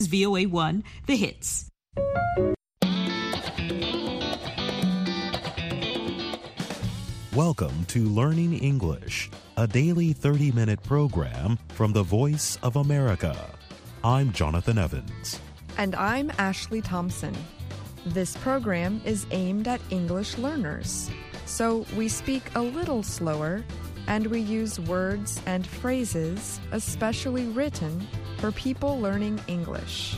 VOA1, The Hits. Welcome to Learning English, a daily 30-minute program from the Voice of America. I'm Jonathan Evans. And I'm Ashley Thompson. This program is aimed at English learners, so we speak a little slower and we use words and phrases especially written for people learning English.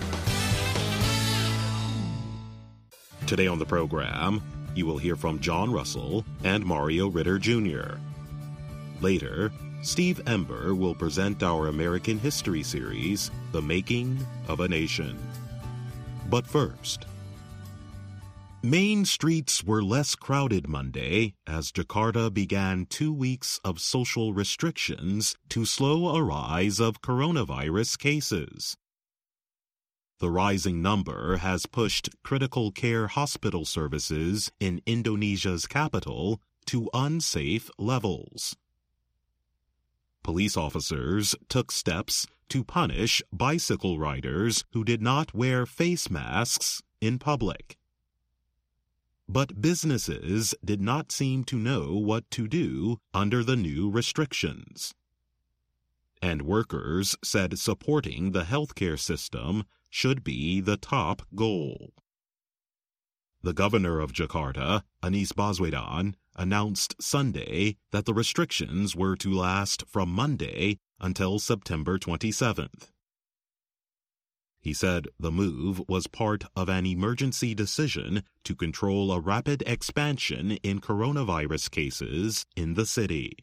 Today on the program, you will hear from John Russell and Mario Ritter Jr. Later, Steve Ember will present our American history series, The Making of a Nation. But first, Main streets were less crowded Monday as Jakarta began 2 weeks of social restrictions to slow a rise of coronavirus cases. The rising number has pushed critical care hospital services in Indonesia's capital to unsafe levels. Police officers took steps to punish bicycle riders who did not wear face masks in public. But businesses did not seem to know what to do under the new restrictions. And workers said supporting the healthcare system should be the top goal. The governor of Jakarta, Anies Baswedan, announced Sunday that the restrictions were to last from Monday until September 27th. He said the move was part of an emergency decision to control a rapid expansion in coronavirus cases in the city.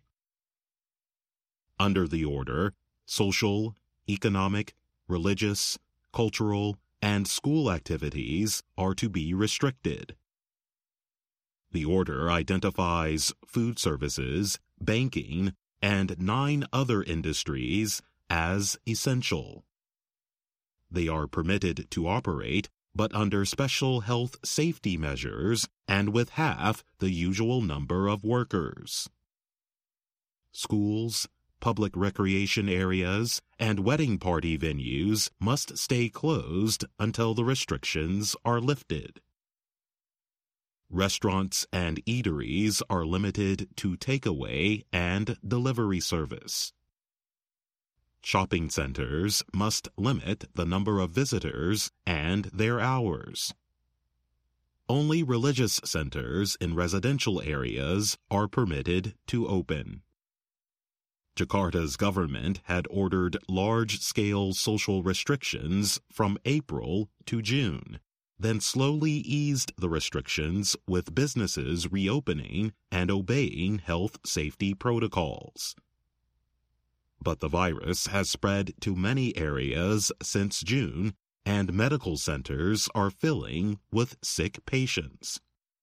Under the order, social, economic, religious, cultural, and school activities are to be restricted. The order identifies food services, banking, and 9 other industries as essential. They are permitted to operate, but under special health safety measures and with half the usual number of workers. Schools, public recreation areas, and wedding party venues must stay closed until the restrictions are lifted. Restaurants and eateries are limited to takeaway and delivery service. Shopping centers must limit the number of visitors and their hours. Only religious centers in residential areas are permitted to open. Jakarta's government had ordered large-scale social restrictions from April to June, then slowly eased the restrictions with businesses reopening and obeying health safety protocols. But the virus has spread to many areas since June, and medical centers are filling with sick patients.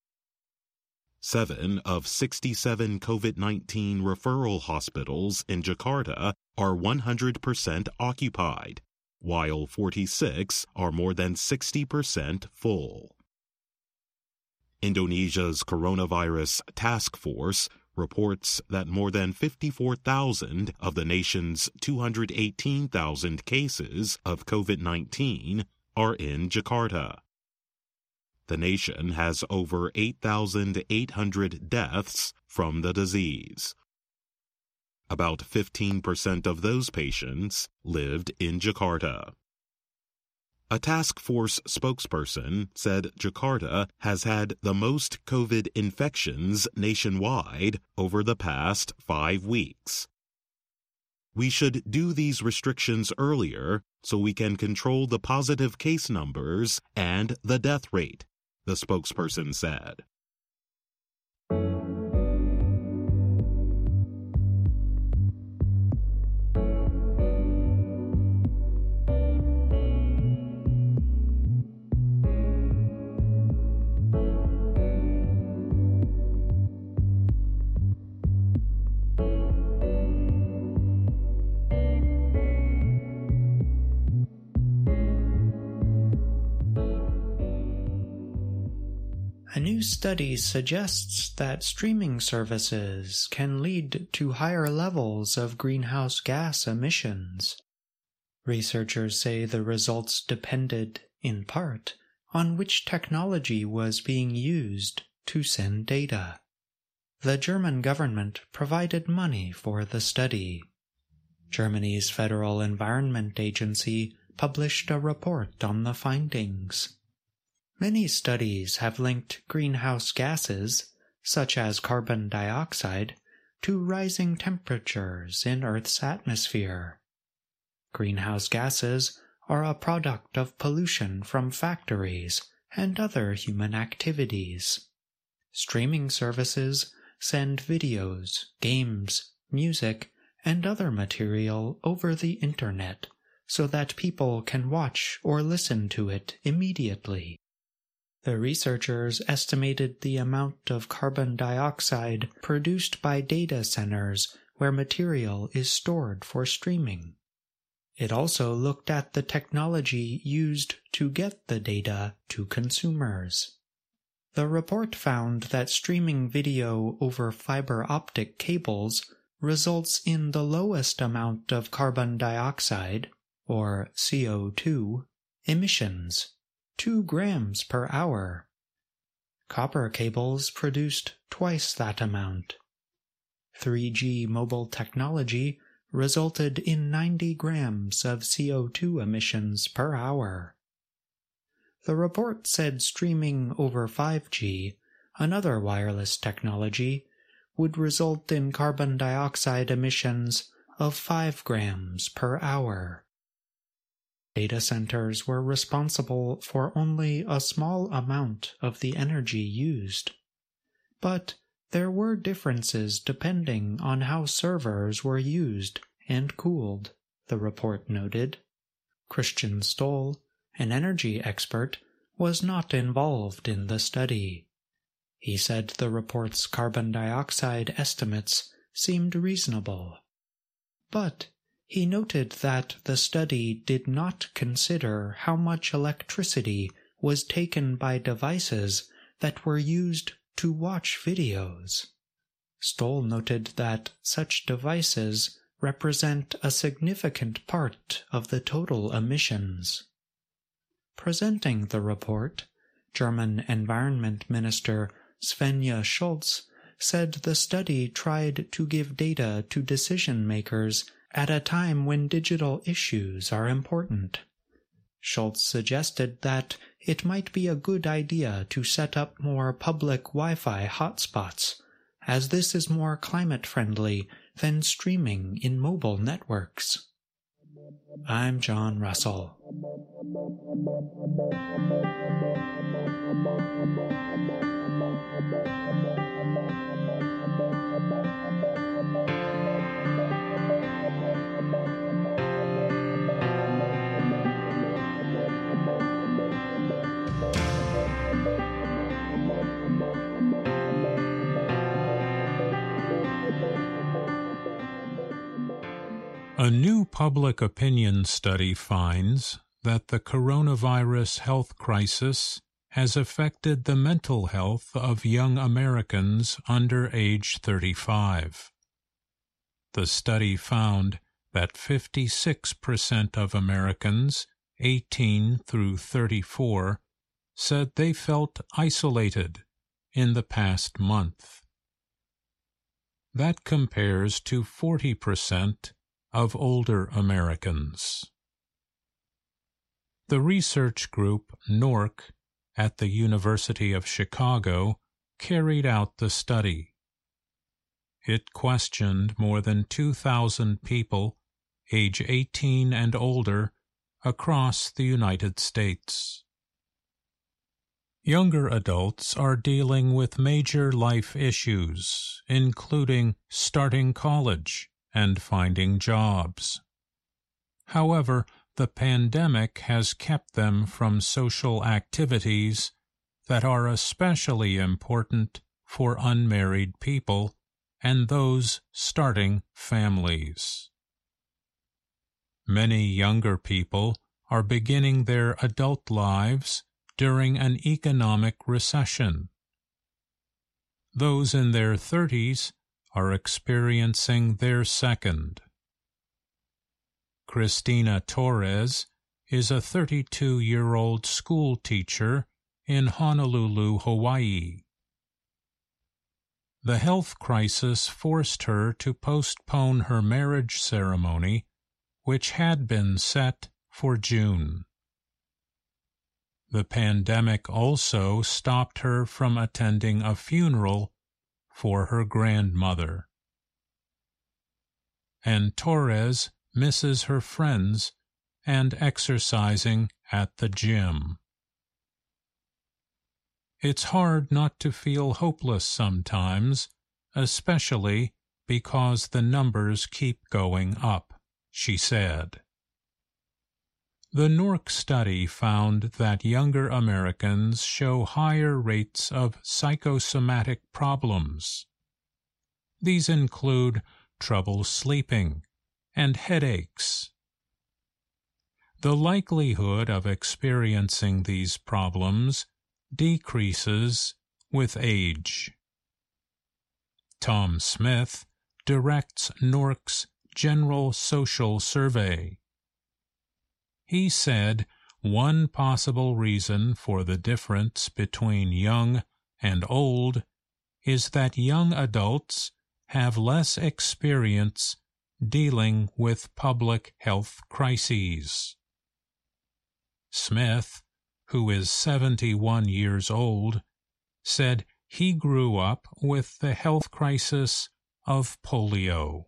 7 of 67 COVID-19 referral hospitals in Jakarta are 100% occupied, while 46 are more than 60% full. Indonesia's coronavirus task force reports that more than 54,000 of the nation's 218,000 cases of COVID-19 are in Jakarta. The nation has over 8,800 deaths from the disease. About 15% of those patients lived in Jakarta. A task force spokesperson said Jakarta has had the most COVID infections nationwide over the past 5 weeks. We should do these restrictions earlier so we can control the positive case numbers and the death rate, the spokesperson said. A new study suggests that streaming services can lead to higher levels of greenhouse gas emissions. Researchers say the results depended, in part, on which technology was being used to send data. The German government provided money for the study. Germany's Federal Environment Agency published a report on the findings. Many studies have linked greenhouse gases, such as carbon dioxide, to rising temperatures in Earth's atmosphere. Greenhouse gases are a product of pollution from factories and other human activities. Streaming services send videos, games, music, and other material over the internet so that people can watch or listen to it immediately. The researchers estimated the amount of carbon dioxide produced by data centers where material is stored for streaming. It also looked at the technology used to get the data to consumers. The report found that streaming video over fiber optic cables results in the lowest amount of carbon dioxide, or CO2, emissions, 2 grams per hour. Copper cables produced twice that amount. 3G mobile technology resulted in 90 grams of CO2 emissions per hour. The report said streaming over 5G, another wireless technology, would result in carbon dioxide emissions of 5 grams per hour. Data centers were responsible for only a small amount of the energy used, but there were differences depending on how servers were used and cooled, the report noted. Christian Stoll, an energy expert, was not involved in the study. He said the report's carbon dioxide estimates seemed reasonable. But he noted that the study did not consider how much electricity was taken by devices that were used to watch videos. Stoll noted that such devices represent a significant part of the total emissions. Presenting the report, German Environment Minister Svenja Schulze said the study tried to give data to decision-makers at a time when digital issues are important. Schulze suggested that it might be a good idea to set up more public Wi-Fi hotspots, as this is more climate-friendly than streaming in mobile networks. I'm John Russell. A new public opinion study finds that the coronavirus health crisis has affected the mental health of young Americans under age 35. The study found that 56% of Americans 18 through 34 said they felt isolated in the past month. That compares to 40% of older Americans. The research group NORC at the University of Chicago carried out the study. It questioned more than 2,000 people, age 18 and older, across the United States. Younger adults are dealing with major life issues, including starting college and finding jobs. However, the pandemic has kept them from social activities that are especially important for unmarried people and those starting families. Many younger people are beginning their adult lives during an economic recession. Those in their 30s are experiencing their second. Cristina Torres is a 32-year-old school teacher in Honolulu, Hawaii. The health crisis forced her to postpone her marriage ceremony, which had been set for June. The pandemic also stopped her from attending a funeral for her grandmother. And Torres misses her friends and exercising at the gym. It's hard not to feel hopeless sometimes, especially because the numbers keep going up, she said. The NORC study found that younger Americans show higher rates of psychosomatic problems. These include trouble sleeping and headaches. The likelihood of experiencing these problems decreases with age. Tom Smith directs NORC's General Social Survey. He said one possible reason for the difference between young and old is that young adults have less experience dealing with public health crises. Smith, who is 71 years old, said he grew up with the health crisis of polio.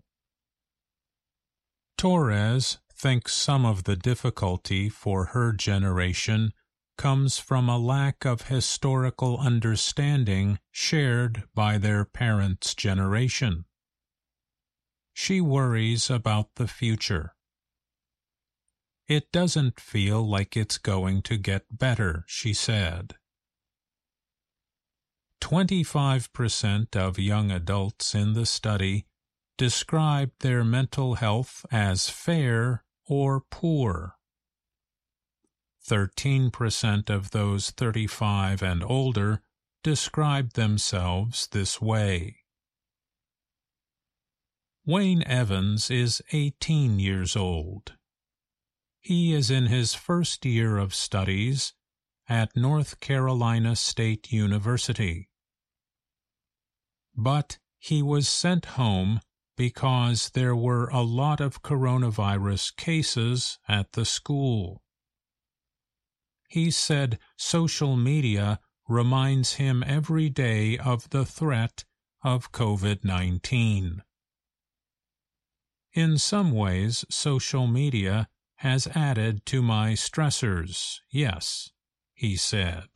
Torres thinks some of the difficulty for her generation comes from a lack of historical understanding shared by their parents' generation. She worries about the future. It doesn't feel like it's going to get better, she said. 25% of young adults in the study described their mental health as fair or poor. 13% of those 35 and older described themselves this way. Wayne Evans is 18 years old. He is in his first year of studies at North Carolina State University. But he was sent home because there were a lot of coronavirus cases at the school. He said social media reminds him every day of the threat of COVID-19. In some ways, social media has added to my stressors, yes, he said.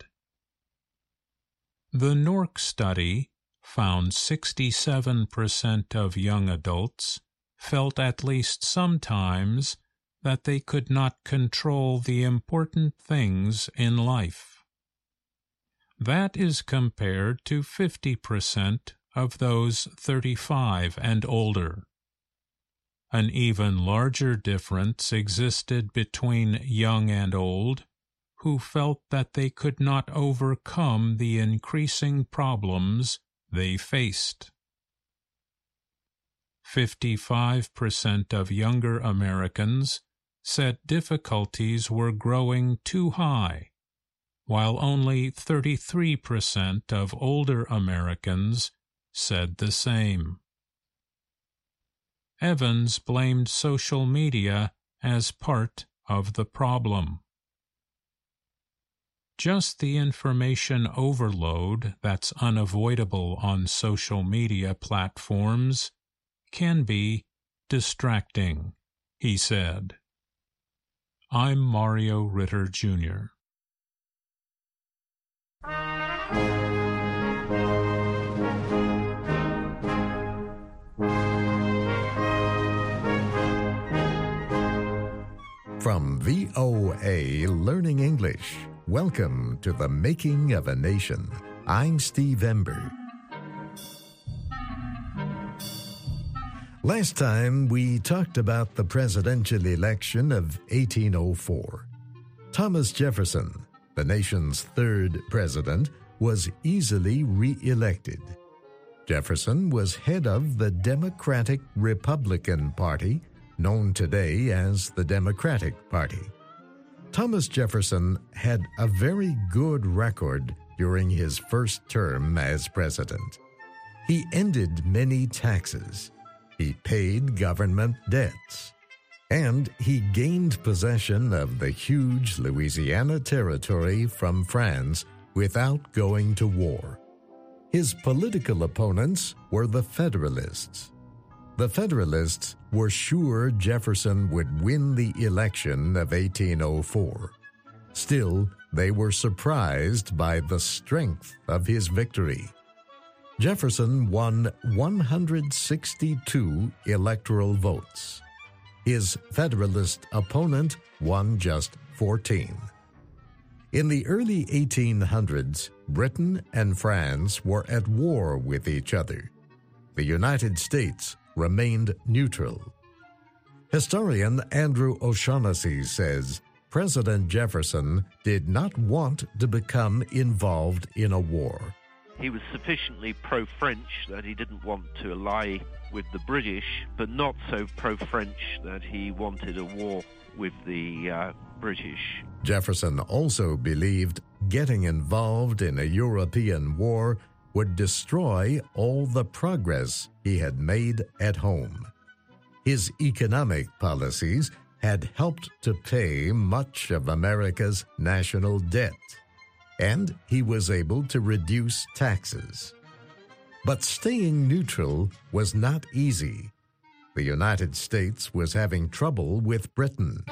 The NORC study found 67% of young adults felt at least sometimes that they could not control the important things in life. That is compared to 50% of those 35 and older. An even larger difference existed between young and old, who felt that they could not overcome the increasing problems they faced. 55% of younger Americans said difficulties were growing too high, while only 33% of older Americans said the same. Evans blamed social media as part of the problem. Just the information overload that's unavoidable on social media platforms can be distracting, he said. I'm Mario Ritter, Jr. From VOA Learning English, welcome to The Making of a Nation. I'm Steve Ember. Last time, we talked about the presidential election of 1804. Thomas Jefferson, the nation's third president, was easily re-elected. Jefferson was head of the Democratic Republican Party, known today as the Democratic Party. Thomas Jefferson had a very good record during his first term as president. He ended many taxes, he paid government debts, and he gained possession of the huge Louisiana Territory from France without going to war. His political opponents were the Federalists. The Federalists were sure Jefferson would win the election of 1804. Still, they were surprised by the strength of his victory. Jefferson won 162 electoral votes. His Federalist opponent won just 14. In the early 1800s, Britain and France were at war with each other. The United States remained neutral. Historian Andrew O'Shaughnessy says President Jefferson did not want to become involved in a war. He was sufficiently pro-French that he didn't want to ally with the British, but not so pro-French that he wanted a war with the British. Jefferson also believed getting involved in a European war would destroy all the progress he had made at home. His economic policies had helped to pay much of America's national debt, and he was able to reduce taxes. But staying neutral was not easy. The United States was having trouble with Britain.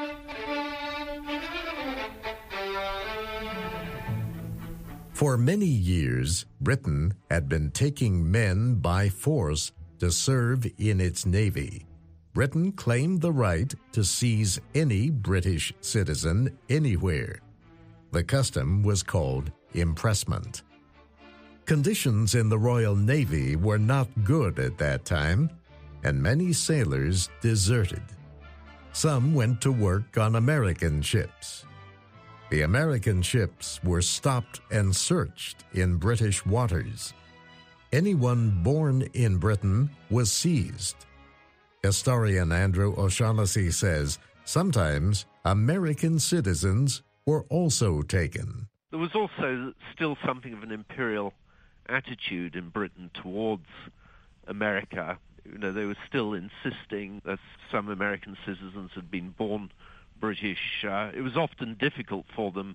For many years, Britain had been taking men by force to serve in its navy. Britain claimed the right to seize any British citizen anywhere. The custom was called impressment. Conditions in the Royal Navy were not good at that time, and many sailors deserted. Some went to work on American ships. The American ships were stopped and searched in British waters. Anyone born in Britain was seized. Historian Andrew O'Shaughnessy says sometimes American citizens were also taken. There was also still something of an imperial attitude in Britain towards America. They were still insisting that some American citizens had been born British. It was often difficult for them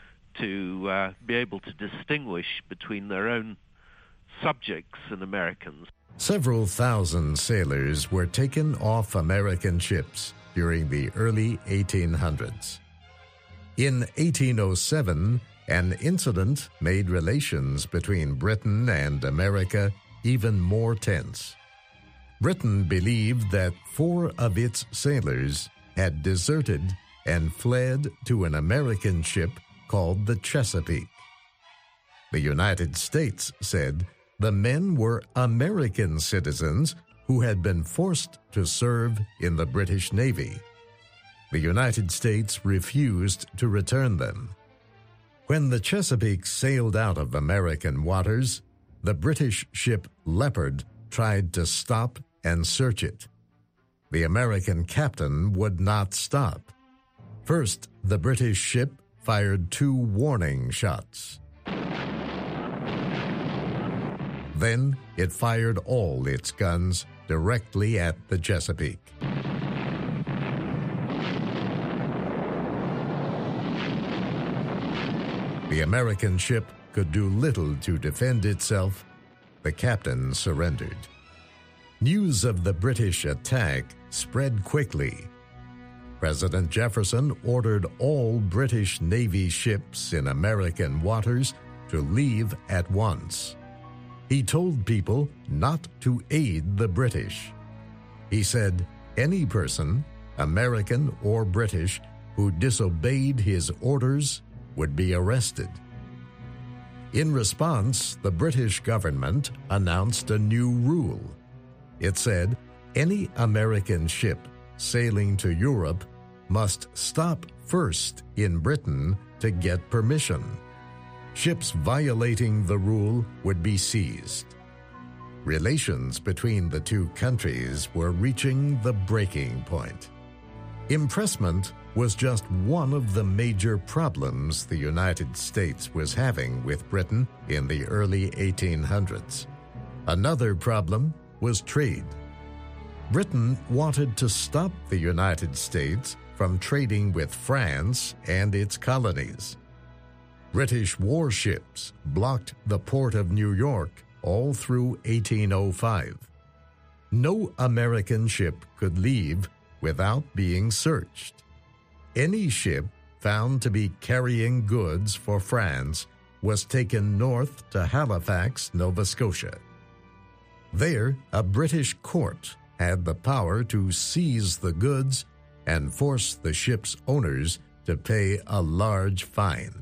to be able to distinguish between their own subjects and Americans. Several thousand sailors were taken off American ships during the early 1800s. In 1807, an incident made relations between Britain and America even more tense. Britain believed that 4 of its sailors had deserted and fled to an American ship called the Chesapeake. The United States said the men were American citizens who had been forced to serve in the British Navy. The United States refused to return them. When the Chesapeake sailed out of American waters, the British ship Leopard tried to stop and search it. The American captain would not stop. First, the British ship fired 2 warning shots. Then it fired all its guns directly at the Chesapeake. The American ship could do little to defend itself. The captain surrendered. News of the British attack spread quickly. President Jefferson ordered all British Navy ships in American waters to leave at once. He told people not to aid the British. He said any person, American or British, who disobeyed his orders would be arrested. In response, the British government announced a new rule. It said any American ship sailing to Europe must stop first in Britain to get permission. Ships violating the rule would be seized. Relations between the two countries were reaching the breaking point. Impressment was just one of the major problems the United States was having with Britain in the early 1800s. Another problem was trade. Britain wanted to stop the United States from trading with France and its colonies. British warships blocked the port of New York all through 1805. No American ship could leave without being searched. Any ship found to be carrying goods for France was taken north to Halifax, Nova Scotia. There, a British court had the power to seize the goods and force the ship's owners to pay a large fine.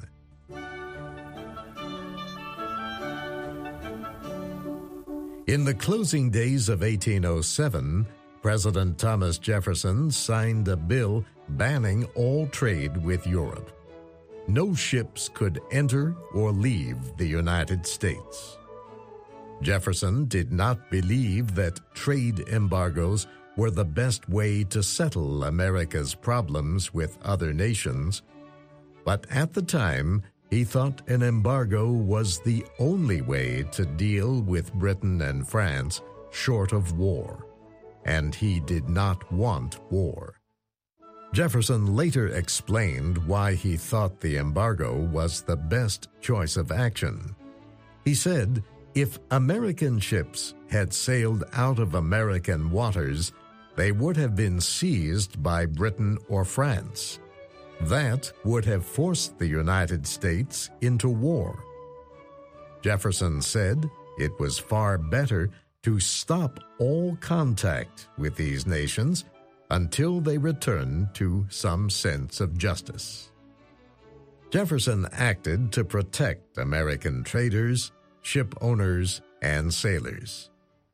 In the closing days of 1807, President Thomas Jefferson signed a bill banning all trade with Europe. No ships could enter or leave the United States. Jefferson did not believe that trade embargoes were the best way to settle America's problems with other nations, but at the time, he thought an embargo was the only way to deal with Britain and France short of war, and he did not want war. Jefferson later explained why he thought the embargo was the best choice of action. He said, if American ships had sailed out of American waters, they would have been seized by Britain or France. That would have forced the United States into war. Jefferson said it was far better to stop all contact with these nations until they returned to some sense of justice. Jefferson acted to protect American traders, ship owners, and sailors.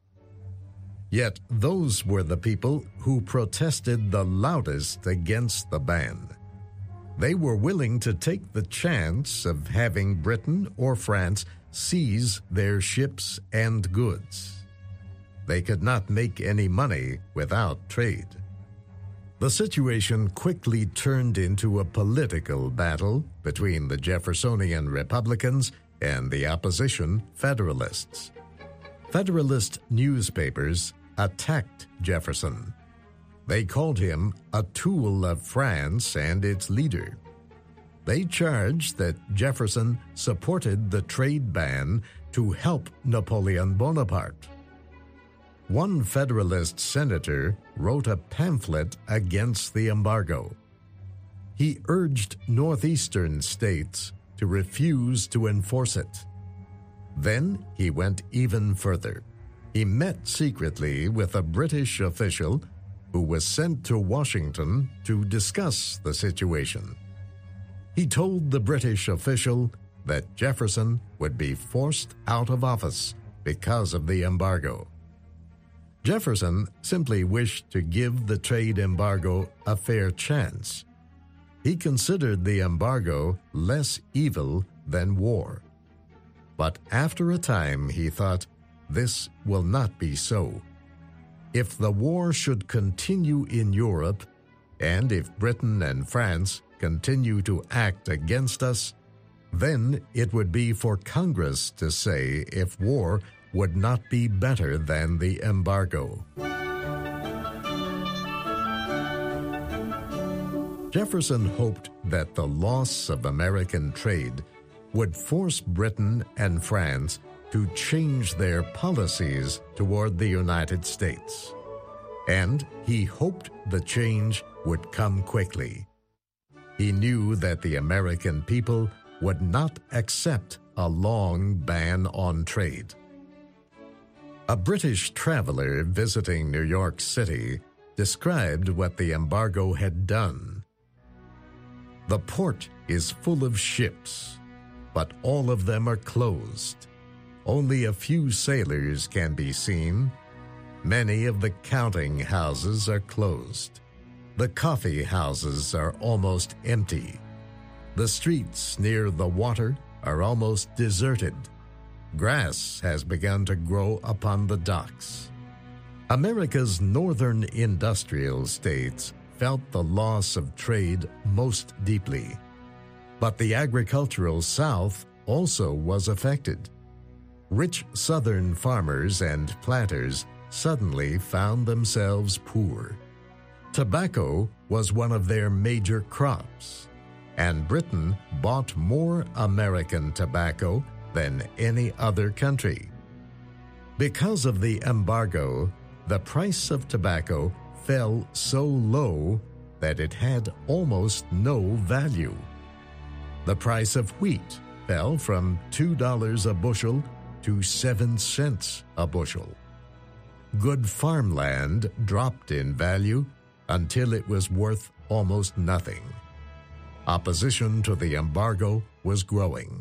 Yet those were the people who protested the loudest against the ban. They were willing to take the chance of having Britain or France seize their ships and goods. They could not make any money without trade. The situation quickly turned into a political battle between the Jeffersonian Republicans and the opposition Federalists. Federalist newspapers attacked Jefferson. They called him a tool of France and its leader. They charged that Jefferson supported the trade ban to help Napoleon Bonaparte. One Federalist senator wrote a pamphlet against the embargo. He urged northeastern states to refuse to enforce it. Then he went even further. He met secretly with a British official who was sent to Washington to discuss the situation. He told the British official that Jefferson would be forced out of office because of the embargo. Jefferson simply wished to give the trade embargo a fair chance. He considered the embargo less evil than war. But after a time, he thought, this will not be so. If the war should continue in Europe, and if Britain and France continue to act against us, then it would be for Congress to say if war would not be better than the embargo. Jefferson hoped that the loss of American trade would force Britain and France to change their policies toward the United States. And he hoped the change would come quickly. He knew that the American people would not accept a long ban on trade. A British traveler visiting New York City described what the embargo had done. The port is full of ships, but all of them are closed. Only a few sailors can be seen. Many of the counting houses are closed. The coffee houses are almost empty. The streets near the water are almost deserted. Grass has begun to grow upon the docks. America's northern industrial states felt the loss of trade most deeply. But the agricultural South also was affected. Rich southern farmers and planters suddenly found themselves poor. Tobacco was one of their major crops, and Britain bought more American tobacco than any other country. Because of the embargo, the price of tobacco fell so low that it had almost no value. The price of wheat fell from $2 a bushel to 7 cents a bushel. Good farmland dropped in value until it was worth almost nothing. Opposition to the embargo was growing.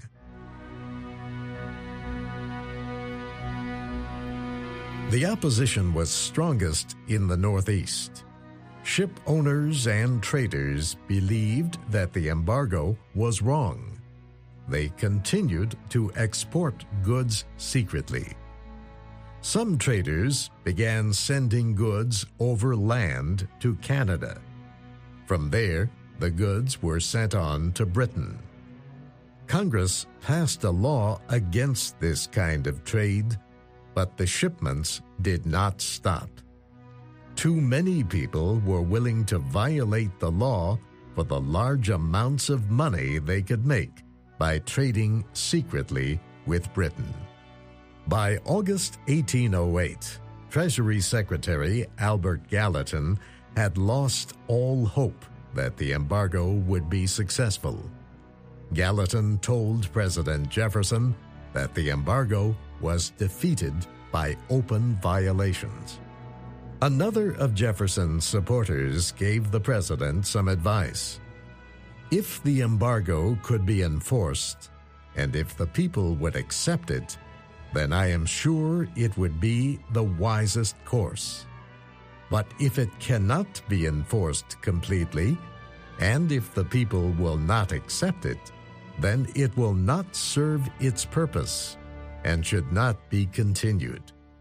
The opposition was strongest in the Northeast. Ship owners and traders believed that the embargo was wrong. They continued to export goods secretly. Some traders began sending goods over land to Canada. From there, the goods were sent on to Britain. Congress passed a law against this kind of trade, but the shipments did not stop. Too many people were willing to violate the law for the large amounts of money they could make by trading secretly with Britain. By August 1808, Treasury Secretary Albert Gallatin had lost all hope that the embargo would be successful. Gallatin told President Jefferson that the embargo was defeated by open violations. Another of Jefferson's supporters gave the president some advice. If the embargo could be enforced, and if the people would accept it, then I am sure it would be the wisest course. But if it cannot be enforced completely, and if the people will not accept it, then it will not serve its purpose and should not be continued.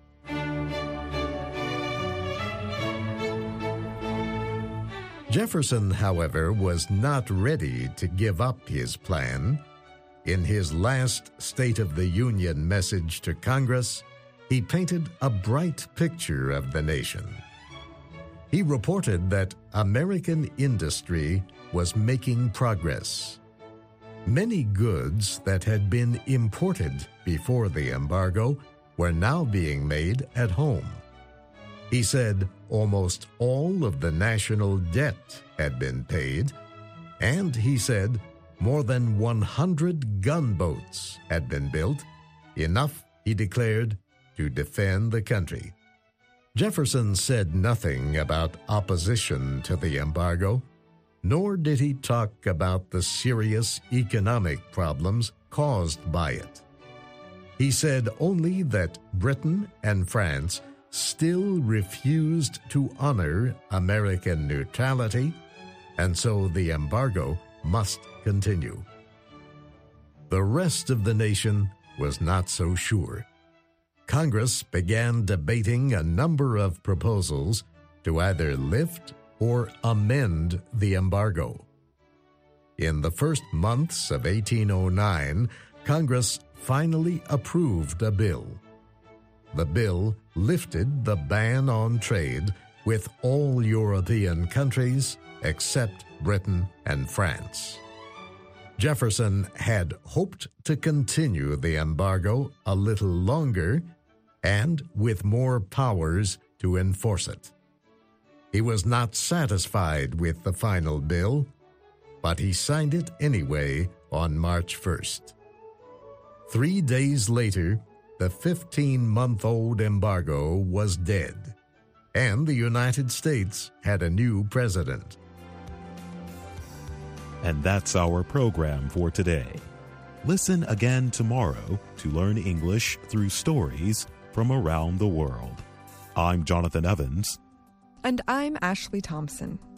Jefferson, however, was not ready to give up his plan. In his last State of the Union message to Congress, he painted a bright picture of the nation. He reported that American industry was making progress. Many goods that had been imported before the embargo were now being made at home. He said almost all of the national debt had been paid, and he said more than 100 gunboats had been built, enough, he declared, to defend the country. Jefferson said nothing about opposition to the embargo, nor did he talk about the serious economic problems caused by it. He said only that Britain and France still refused to honor American neutrality, and so the embargo must continue. The rest of the nation was not so sure. Congress began debating a number of proposals to either lift or amend the embargo. In the first months of 1809, Congress finally approved a bill. The bill lifted the ban on trade with all European countries except Britain and France. Jefferson had hoped to continue the embargo a little longer and with more powers to enforce it. He was not satisfied with the final bill, but he signed it anyway on March 1st. 3 days later, the 15-month-old embargo was dead, and the United States had a new president. And that's our program for today. Listen again tomorrow to learn English through stories from around the world. I'm Jonathan Evans. And I'm Ashley Thompson.